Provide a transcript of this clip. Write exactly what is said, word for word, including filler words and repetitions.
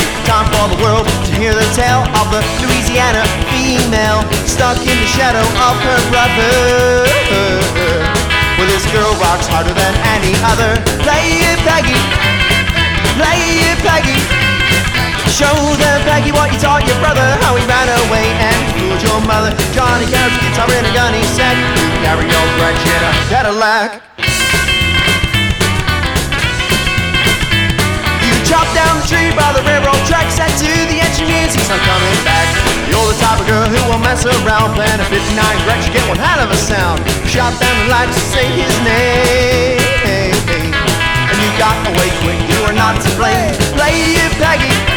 Time for the world to hear the tale of the Louisiana female stuck in the shadow of her brother. Well, this girl rocks harder than any other. Play it, Peggy. Play it, Peggy. Show them, Peggy, what you taught your brother, how he ran away and fooled your mother. Johnny carries a guitar and a gun, he said, you carry your grudge in a Cadillac. You chopped down the tree by the railroad track, said to the engineers, he's not coming back. You're the type of girl who will mess around, playing a fifty-nine Gretsch, you get one hell of a sound. Shot down the lights to say his name, and you got away quick, you are not to blame. Play it, Peggy.